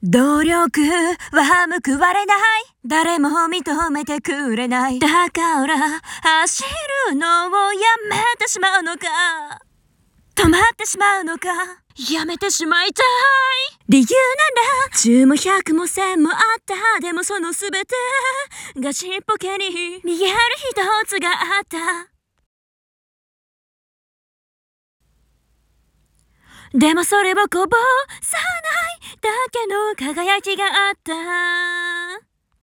努力は報われない。誰も認めてくれない。だから走るのをやめてしまうのか、止まってしまうのか、やめてしまいたい。理由なら10も100も1000もあった。でもその全てがちっぽけに見える一つがあった。でもそれをこぼさないだけの輝きがあった。